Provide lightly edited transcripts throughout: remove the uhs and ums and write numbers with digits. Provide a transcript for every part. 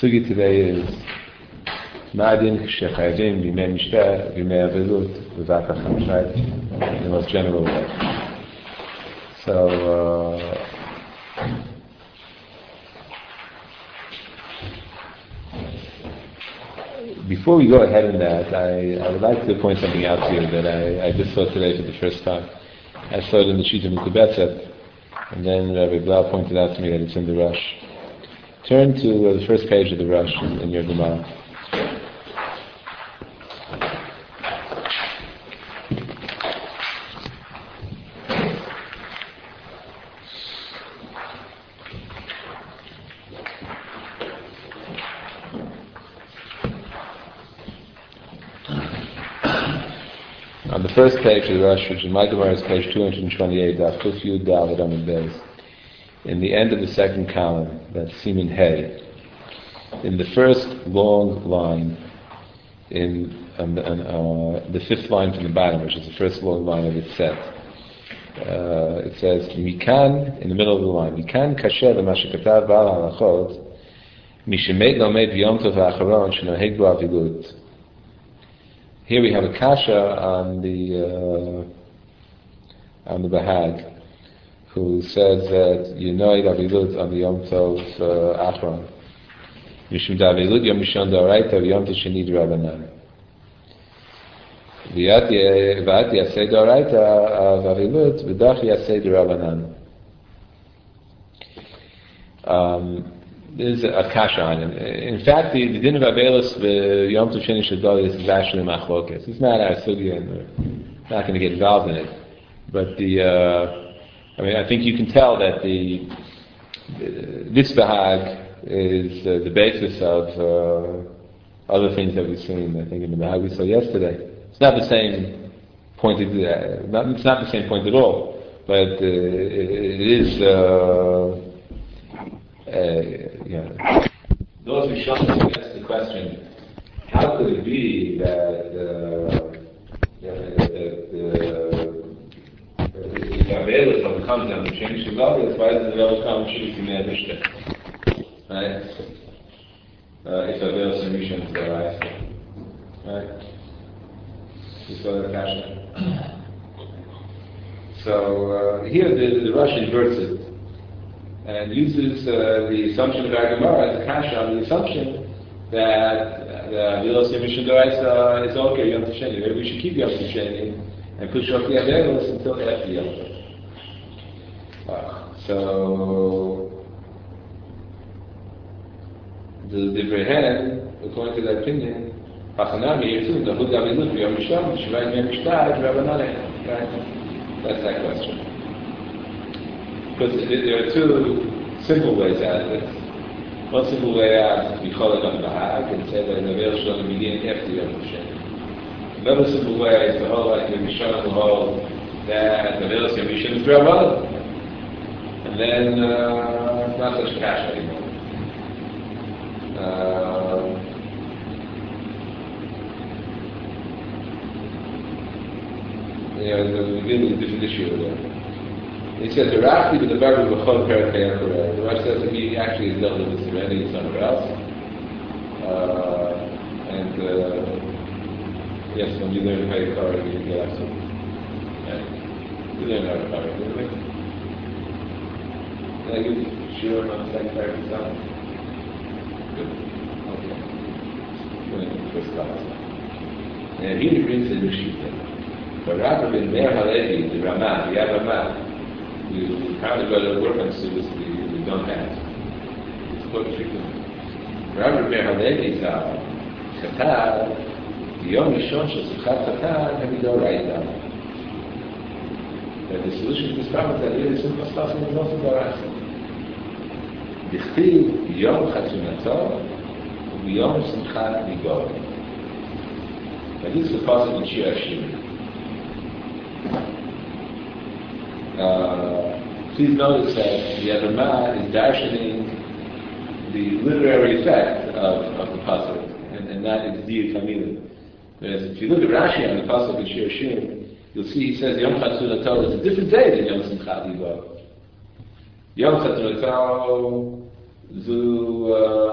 sugi today is Ma'adin Shechayavim B'mei Mishteh B'mei Avelut V'Vat HaCham, right? In the most general way. So, before we go ahead in that, I would like to point something out to you that I just saw today for the first time. I saw it in the Shita Mekubetzet, and then Rabbi Blau pointed out to me that it's in the Rush. Turn to the first page of the Rush in your Gemara. On the first page of the Rush, which in my Gemara is page 228, Daf Kuf Yud Daled Amud Beis, in the end of the second column, that's Siman Hey, in the first long line, in the fifth line from the bottom, which is the first long line of its set, it says, Mikan, in the middle of the line, Mikan kasher l'ma shekatav ba'al halachot, mishemet lomed v'yom tov ha'acharon shenoheg bo avilut. Here we have a kasha on the Bahag, who says that you know Avilut on the Yom Tov Achron. Mishum Avilut Yom Mishon D'Oraita Yom Tov Sheni D'Rabanan. V'ati Yasei D'Oraita Avilut V'dach Yasei D'Rabanan. There's a kasha on it. In fact, the din of Avelis Yom Tov Sheni Shadol is actually Machlokes. It's not our sugya, and we're not going to get involved in it. But I think you can tell that this Bahag is the basis of other things that we've seen. I think in the Bahag we saw yesterday. It's not the same point. It's not the same point at all. But it is. Those who show us ask the question: how could it be that the Avelis of the comes down to change the value? That's why the Avelis come change the Me'adishte, right? If Avelis and Rishon is the right? This other kasha. So here the Rush inverts it and uses the assumption of our Gemara as a kasha on the assumption that the Avelis and Rishon is okay, Yom Tov Sheni. Maybe we should keep Yom Tov Sheni and push off the Avelis until after Yom Tov. So the Divrei, according to that opinion, Hachanami Yirtzun Dahud Avilut Yom Rishon Shivayim Yom Mishtah Rabbanan. Right? That's that question. Because there are two simple ways out of this. One simple way out is we call it on the Bahag and say that the Avelis should only begin after Yom Tov Sheni. Another simple way is to hold like the Rishon will hold that the Avelis Yom Rishon is Rabbanan. And then it's not such cash anymore. There's a really different issue there. He says, the Rashi with the Bible B'chol Perak HaYakura. The Rashi says that he actually has dealt with this already somewhere else. Yes, when you learn how to carve, you get up some. You learn how to carve, didn't we? Did I give you sure on the second part of the song? Good. Okay. Going to the first class. And here he brings the new sheet. But rather than Meir Halevi, the Ramah, the Ramah, we probably go to work on students we don't have. It's quite frequent. Rather than Meir Halevi is Chatar, the Yom Rishon Shel Simchat Chatar, and we go right down. That the solution to this problem is that really simple stuff in the most of the Rashi. Dichtiv Yom Chatzunato Yom Simchat Vigor. Now this is the passage in Shir Hashir. Please notice that the Yavamah is darshaning the literary effect of the pasuk, and not its diya kamila. Whereas if you look at Rashi on the pasuk in Shir Hashir, you'll see he says Yom Chatzunato is a different day than Yom Simchat Vigor. Yom Chatzunato zu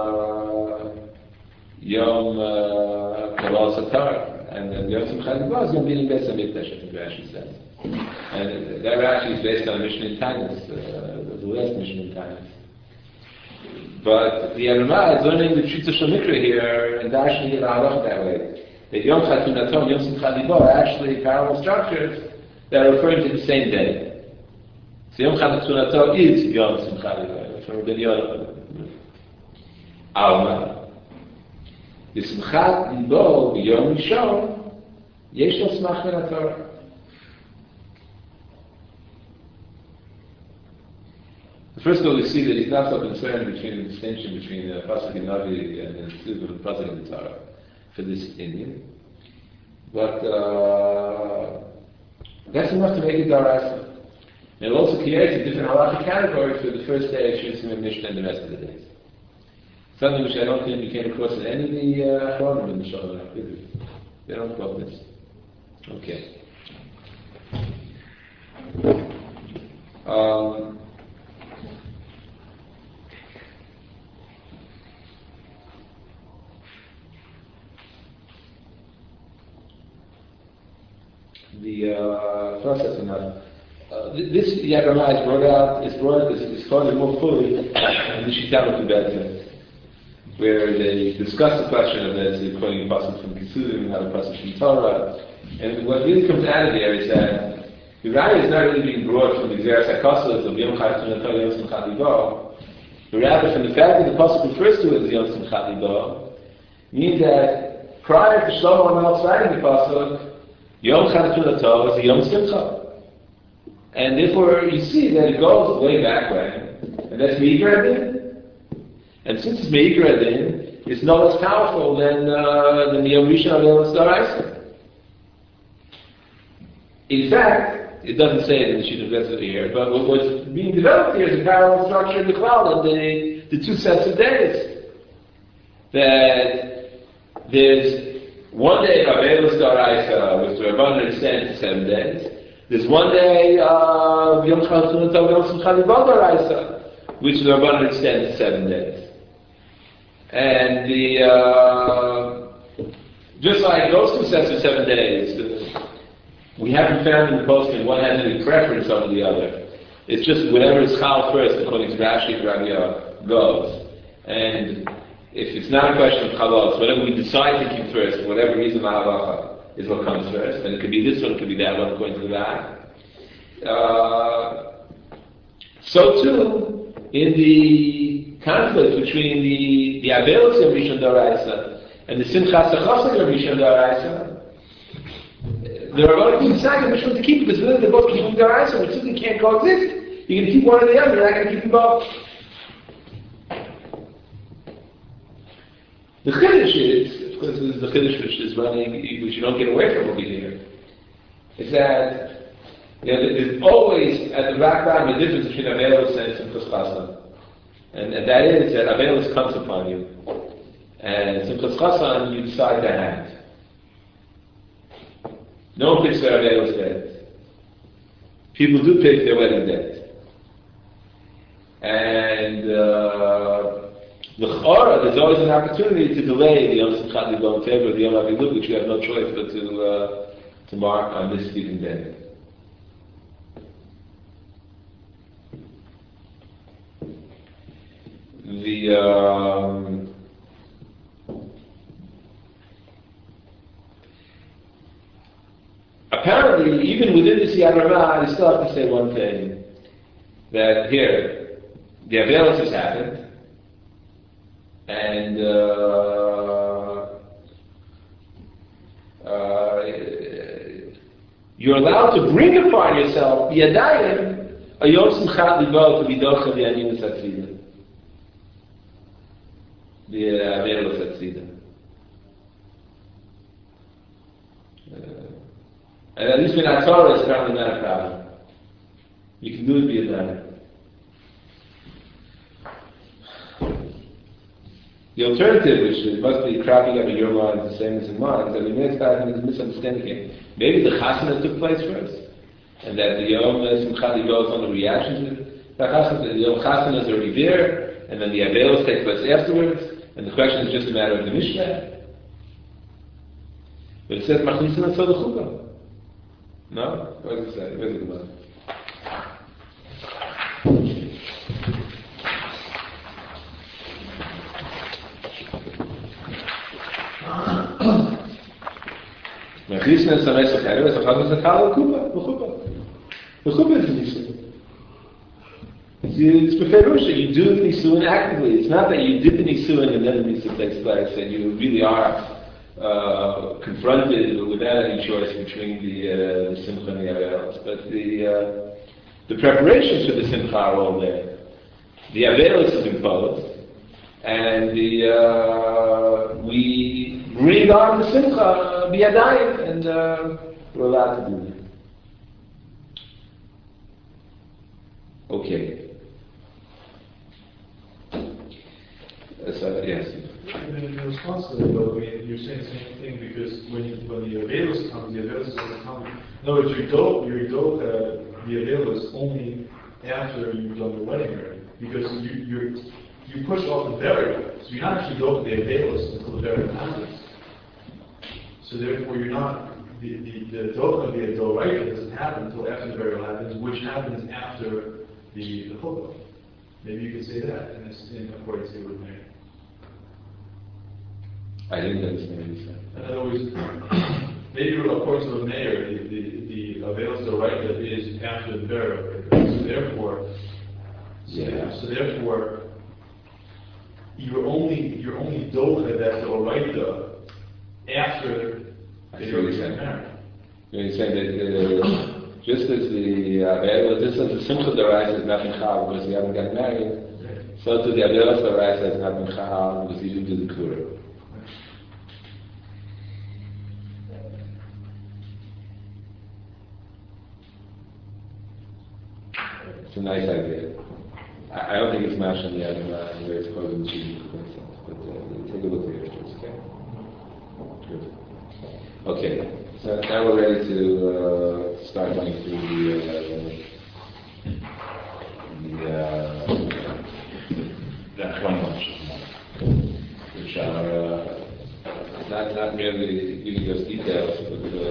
Yom Kabbalah Satar, and then Yom Simchat Gvul is going to be in Beis HaMikdash, I think Rashi says. And that Rashi is based on Mishnah in Tainus, the last Mishnah in Tainus. But the Aramah is learning the Pshita Shel Mikra here and dashing it out that way. That Yom Chatunato and Yom Simchat Gvul are actually parallel structures that are referring to the same day. So Yom Chatunato is Yom Simchat Gvul. From Rabbi Yonah. Alma. The Simchat Gvul b'Yom Rishon yesh lo smach min haTorah. First of all, we see that he's not so concerned between the distinction between the Pasuk in Navi and the Pasuk in the Torah for this Indian. But that's enough to make it Daraisa. And it also creates a different halachic category for the first day of Shir Simon Mishnah and the rest of the days. Something which I don't think we came across in any of the Achronim in the Shalom. They don't quote this. Okay. The process enough. This Yagamah is quoted more fully in the Shittam of Tibet, where they discuss the question of the quoting pasuk from Kesurim and other pasuk from Torah. And what really comes out of there is that the Raya is not really being brought from the Xeris HaKosov of Yom Chatunato Yom Simchat Gvul, but rather from the fact that the pasuk refers to it as Yom Simchat Gvul, means that prior to Shlomo HaMelech writing the pasuk, Yom Chatunato is a Yom Simcha. And therefore you see that it goes way back when, and that's Me'ikar Adin. And since it's Me'ikar Adin, it's no less powerful than the Yom Rishon Avelos Daraisa. In fact, it doesn't say it in the sheet of Betzah here, but what's being developed here is a parallel structure in the cloud and the two sets of days. That there's one day of Avelos Daraisa, which the Rabbanan extend to 7 days. There's one day of Yom Chatunato Yom Simchat Gvul Daraisa, which the Rabbanan extend to 7 days. And just like those two sets of 7 days, we haven't found in the posting one has any preference over the other. It's just whatever is chal first, according to Rashi and Rabbi goes. And if it's not a question of chalos, whatever we decide to keep first, for whatever reason, halacha is what comes first. And it could be this one, it could be that one, according to the Rav. So too, in the conflict between the Avelos of Rishon Daraisa and the Simchas HaChosed of Rishon Daraisa, the Rabbanan decided which one to keep, because really they're both Rishon Daraisa, which simply can't coexist. You're going to keep one or the other, you're not going to keep them both. The Chiddush is, of course, this is the Chiddush which is running, which you don't get away from over here, is that there's always, at the rock bottom, a difference between Avelos and Simchas Chasan. And that is that Avelos comes upon you, and Simchas Chasan you decide to have. No one picks their Avelos date. People do pick their wedding date. And there's always an opportunity to delay the Yom Simchat Gvul in favor of the Yom Avilu, which you have no choice but to mark on this given day. Apparently, even within the Siyat Ramah, you still have to say one thing, that here, the Avelos has happened, and you're allowed to bring upon yourself Yadayim a Yom Simchat Gvul to be docha the Aninus Hatzida. The Avelos Hatzida. And at least in our Torah, it's apparently not a problem. You can do it via that. The alternative, which must be cropping up in your mind, the same as in mine, is that we may start having a misunderstanding here. Maybe the chasana took place first, and that the Yom Simchat Gvul is on the reaction to the chasana, that the Yom chasana is already there, and then the Avelos take place afterwards, and the question is just a matter of the Mishnah. But it says Machnisin and the Chuppah. No? What does it say? Where's the Gemara? Machnisin and Sameis Acheres, Achaz is a Kala Chuppah. The Chuppah is the Nisuin. It's Beferusha. You do the Nisuin actively. It's not that you did the Nisuin and then the Nisuin takes place, and you really are confronted without any choice between the Simcha and the Avelos. But the preparations for the Simcha are all there. The Avelos is imposed, and we bring on the Simcha biyadayim, and we're allowed to do that. Okay. Yes. In response to that, though, you're saying the same thing because when the Avelos come, the Avelos doesn't come. In other words, you don't the Avelos only after you've done the wedding already, because you push off the burial, so you're not actually doing the Avelos until the burial happens. So therefore, you're not the dote of the Adoraita doesn't happen until after the burial happens, which happens after the Chuppah. Maybe you could say that in accordance with Meir. I didn't understand what you said. In other words, maybe according to the Meir, the Avelos Doraita is after the burial. So therefore, you're only docha that's Doraita after the married. You're saying that just as the Simcha Doraita is not in Chal because you haven't got married, so to the Avelos Doraita is not in Chal because you didn't do the Kura. It's a nice idea. I don't think it's mash on the other where it's called in the but take a look at it first, okay? Good. Okay, so now we're ready to start going through the Achronos, which are not merely giving us details,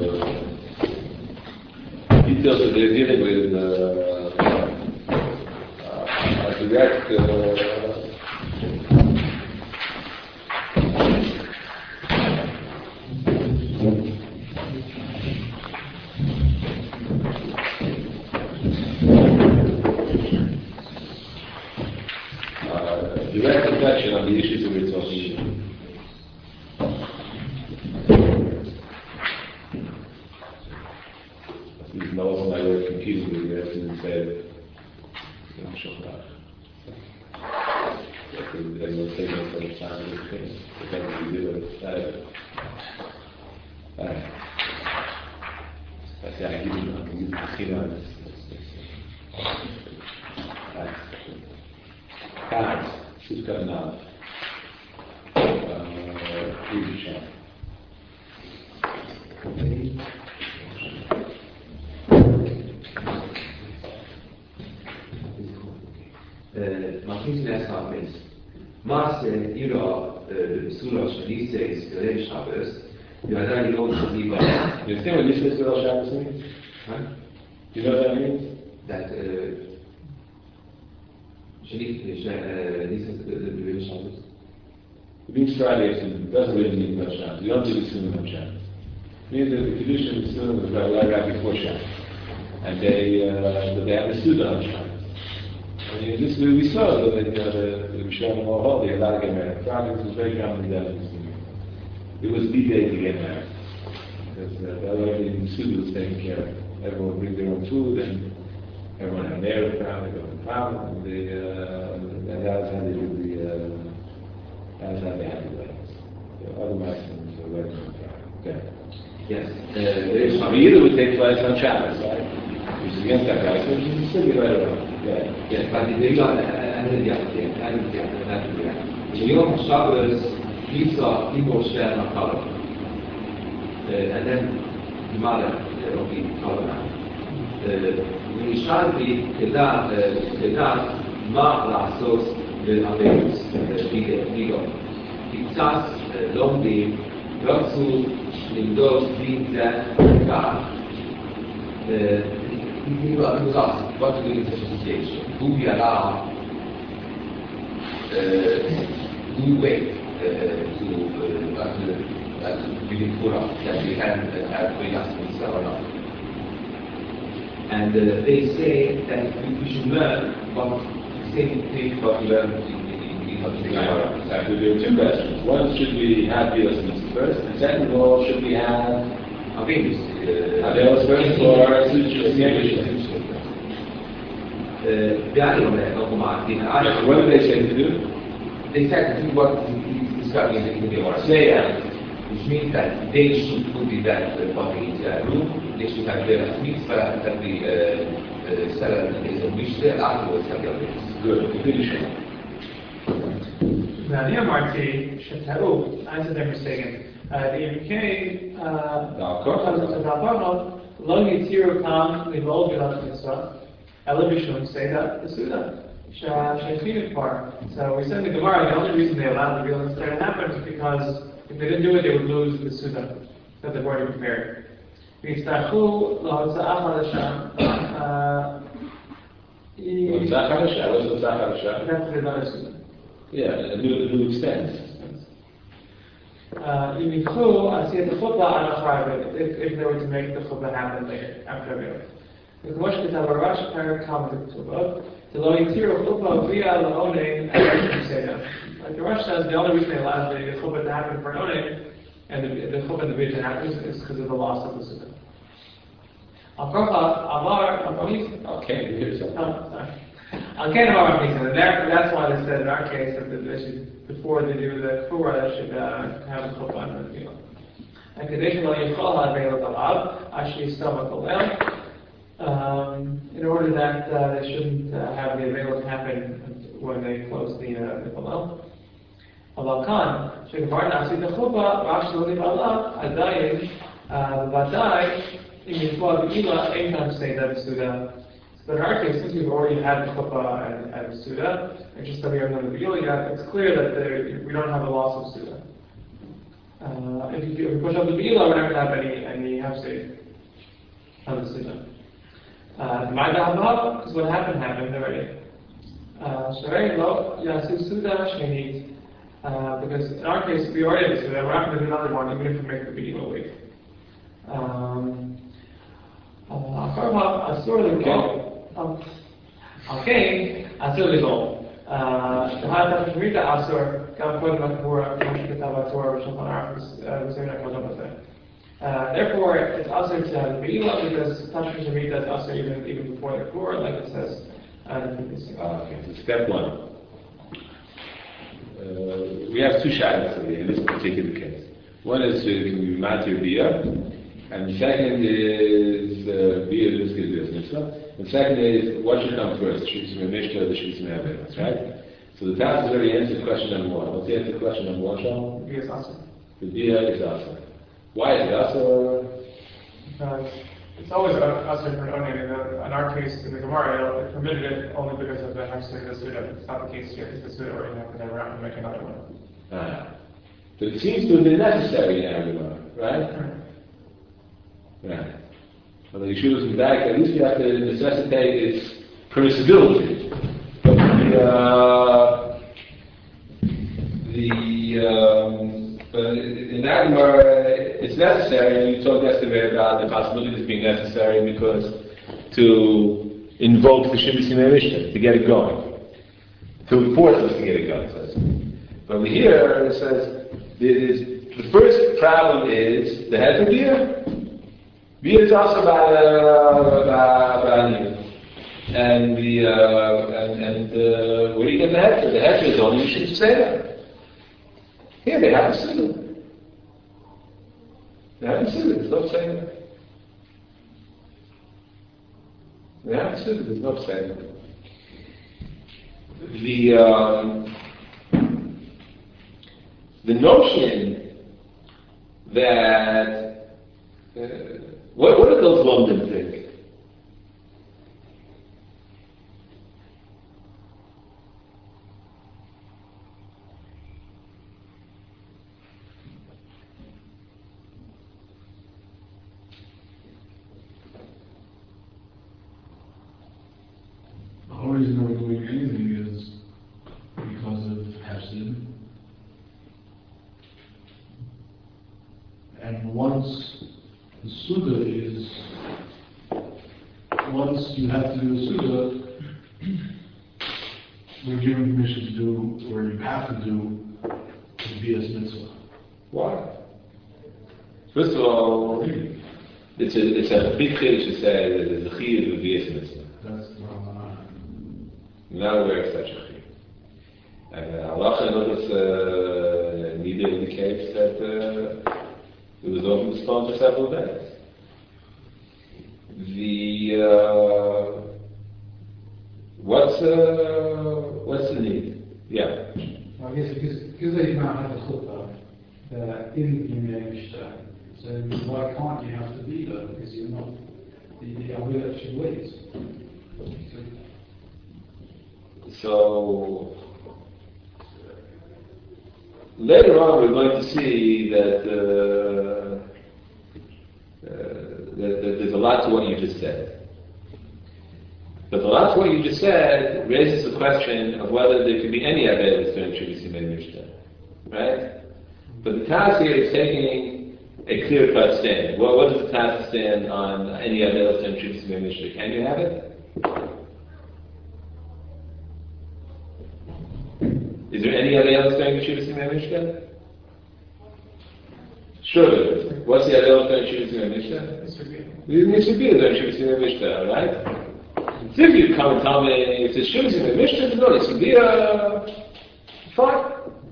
but details that they're dealing with direct reflection on the issues that we're talking about. These novels I were confused with the and said, everyone saying most of the time, depends what you do with it. I say, I give you the keynote. Guys, who's got enough? Please check. Machnisin erstmal mit Maße ihrer Besucher Schließes Gerätschaftes, die hat eine große Liebe. You understand what Yisrael Surah Shabbos means? Do you know what that means? That It means Friday, it doesn't really mean Rosh Hashanah. You don't do the Sunnah on Shabbos. It means that the Kedusha and the Sunnah was right before Shabbos. And they have the Sunnah on Shabbos. I mean, this we saw that the Rishonim were holy, allowed to get married. Friday was very commonly done in the Sunnah. It was the day to get married. Because the other day the Sunnah was taken care of. Everyone would bring their own food and everyone had married family, go to the town, and that's how they did that's how they had the weddings. Otherwise, the weddings on Friday. Okay. yes. Either would take place on Shabbos, right? Which is against that guy, so you can still be right around. Yeah. Yes, but the Bigla and the Yom Shabbos Lisa Igor Shver Makala. And then the mother of the Kala. ונשאלתי כדעת מה לעשות Avelis, Ligo. Kitzas, Lomdim, Ratsu, Lindos, Linda, God. He was asked, what to do in such a situation? Do we allow, do we wait to really pull up that we can have three last mitzvah or not? And they say that we should learn what the same thing what we learned in Gemara. There are two questions. One, should we have Bios mitzvah first? And second of all, should we have Avelis first or what did they say to do? They said to do what is discussing in the Gemara. Which means that they should put the that body in their room, they should have their mitzvah that the seller is a mishter, afterwards have the others. Good. Finish it. ואני אמרתי שטעו, אז אתם מסתייגים. אם כן, לא יתירו אותם לבעול גילת מצווה, אלא בשום סיידה בסעודה, שהכינו כבר. So we said in the Gemara, the only reason they allowed the Gilad Mitzvah to happen is because if they didn't do it, they would lose the Suda that they've already prepared. ויצטרכו להוצאה חדשה. הוצאה חדשה, לא הוצאה חדשה. That's another Suda. Yeah, a new expense. אם יקחו, אז יהיה את החופה על החייבת, if they were to make the chuppah happen later, after Gilad. וכמו שכתב הרש פרק כמה בכתובות, זה לא יתירו חופה הביאה לעונן על סיידה. Like the Rosh says, the only reason they allowed the chuppah to happen for Onen and the chuppah and the bid to happen is because of the loss of the sukkah. Okay, here's something. That's why they said in our case that they should, before they do the kfura, they should have a chuppah under the field. And condition lo yichol ha'aveilut alav, ashi yistamach olel, in order that they shouldn't have the aveilut happen when they close the Hillel. אבל כאן, שכבר נעשית החופה, רק שלא נבעלה, עדיין, ודאי, אם יקבוע בעילה, אין כאן סיידה בסעודה. But in our case, since we've already had the chuppah and the suda, and just that we have another B'ila, it's clear that we don't have a loss of suda. If we push up the B'ila, we're not going to have any hafsei on the suda. Because what happened already. Because in our case, we already have the suda, we're not going to do another one, even if we make the B'ila wait. אסור לגאול. שחד תשמית אסור, גם קודם הקבורה, כמו שכתב התורה בשולחן ערוך בסמינא הקודם הזה. Therefore, it's asur to have the Be'ila because Tashmish Shemitah is asur even before the Kfura, like it says in the previous. Okay, so step one. We have two shadows in this particular case. One is to matir bia, and the second is bia is the second is what should come first, Shvis Mishta or the Shvis Me'avelis, right? So the task has already answered question number one. Let's answer question number one, Sean. Bia is asur. The bia is asur. Why is it asur? Because it's always asur for Onen. In our case, in the Gemara, it permitted it only because of the hafsei of the suda. It's not the case here, because the suda already happened and we're not going to make another one. So it seems to have been necessary in our Gemara, right? Right. Well, the Yeshua is back, at least we have to necessitate its permissibility. But in that Gemara, it's necessary, and you talked yesterday about the possibility of being necessary because to invoke the Shvis Mishnah, to get it going. To force us to get it going, it says. But over here, it says, the first problem is the head of beer. Beer is also about and where do you get the heter? The heter is only you should say that. Here they have a suda. They have a suda. There's no saying that. They have a suda. There's no saying that. The notion that what do those London think? once you have to do a suda, we're given permission to do, or you have to do, the Bias Mitzvah. Why? First of all, it's a big chiddush to say that there's a chiyuv of Bias Mitzvah. That's the Ramadan. I'm not aware of such a chiyuv. Allah neither indicates that it was open to stone for several days. What's the need? Yeah. I guess because they don't have a chuppah in Yemei Mishtah, so why can't you have to be there? Because you're not the Avila should wait. So later on, we're going to see that there's a lot to what you just said. But the lot to what you just said raises the question of whether there could be any Avelis during Shuvas Yemei Mishtah, right? But the task here is taking a clear-cut stand. Well, what does the task stand on any Avelis during Shuvas Yemei Mishtah? Can you have it? Is there any Avelis during Shuvas Yemei Mishtah? Sure there is. What's the Avelis during Shuvas Yemei Mishtah? You need to be during Shuvas Yemei Mishtah, right? So if you come and tell me if the Shuvas Yemei Mishtah, no, it's going to be fine.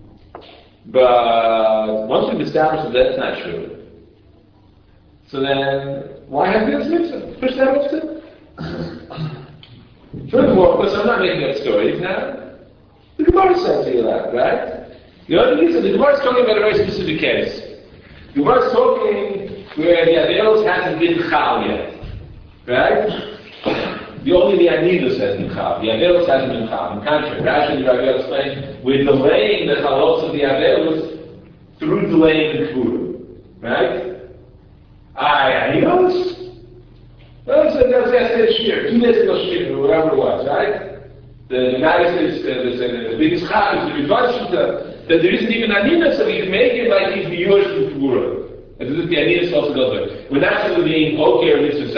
But once we've established that that's not true, so then why have this mitzvah? Push that mitzvah. Furthermore, of course, I'm not making up stories now. The Gemara says here that, right? The other thing is that the Gemara is talking about a very specific case. The Gemara is talking where the Avelos hasn't been chal yet, right? Only the Anidus has been chal. The Avelos hasn't been chal. In contrary, Rashi and Rav explain, we're delaying the chalos of the Avelos through delaying the Kfura. Right? Anidus? That's a shir. 2 days ago shir, or whatever it was, right? The Magus is the biggest chal is the Rizvan Shita, that there isn't even Anidus, so we can make it like he's the Yush from Kfura. As if the Anidus also goes there. We're not simply being okay or mitzvah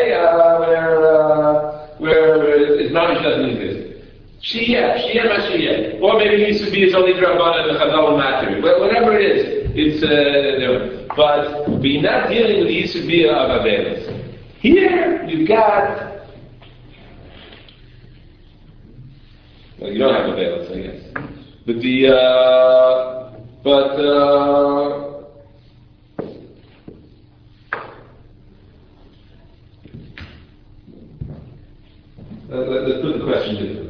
where his knowledge doesn't exist. Shia, Mashiach. Or maybe it used to be his only Drabbana and the Chazal matter. Whatever it is, it's but we're not dealing with the Yisubiyah of Avelis. Here, you've got, well, you don't have Avelis, I guess. But let's put the question differently.